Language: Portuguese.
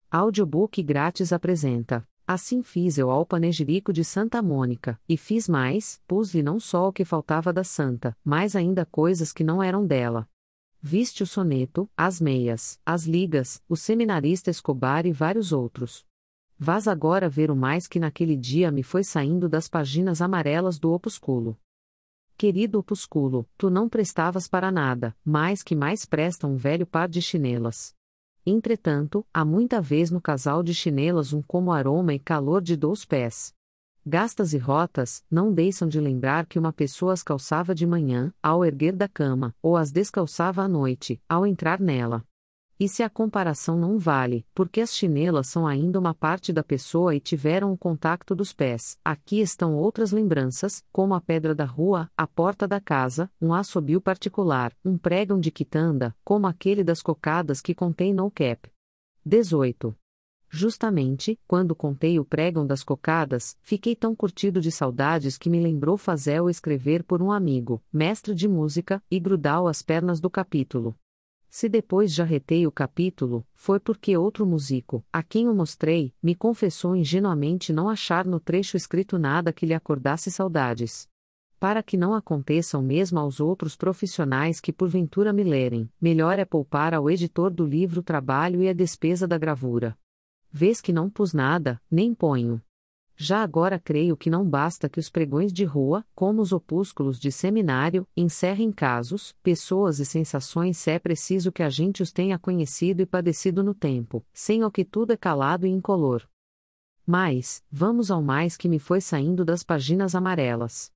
Audiobook grátis apresenta. Assim fiz eu ao panegírico de Santa Mônica, e fiz mais, pus-lhe não só o que faltava da santa, mas ainda coisas que não eram dela. Viste o soneto, as meias, as ligas, o seminarista Escobar e vários outros. Vás agora ver o mais que naquele dia me foi saindo das páginas amarelas do opúsculo. Querido opúsculo, tu não prestavas para nada, mais que mais presta um velho par de chinelas. Entretanto, há muita vez no casal de chinelas como aroma e calor de 2 pés. Gastas e rotas, não deixam de lembrar que uma pessoa as calçava de manhã, ao erguer da cama, ou as descalçava à noite, ao entrar nela. E se a comparação não vale, porque as chinelas são ainda uma parte da pessoa e tiveram o contacto dos pés, aqui estão outras lembranças, como a pedra da rua, a porta da casa, um assobio particular, um pregão de quitanda, como aquele das cocadas que contei no cap. 18. Justamente, quando contei o pregão das cocadas, fiquei tão curtido de saudades que me lembrou fazer-o escrever por um amigo, mestre de música, e grudar às pernas do capítulo. Se depois já retei o capítulo, foi porque outro músico, a quem o mostrei, me confessou ingenuamente não achar no trecho escrito nada que lhe acordasse saudades. Para que não aconteça o mesmo aos outros profissionais que porventura me lerem, melhor é poupar ao editor do livro o trabalho e a despesa da gravura. Vês que não pus nada, nem ponho. Já agora creio que não basta que os pregões de rua, como os opúsculos de seminário, encerrem casos, pessoas e sensações se é preciso que a gente os tenha conhecido e padecido no tempo, sem o que tudo é calado e incolor. Mas, vamos ao mais que me foi saindo das páginas amarelas.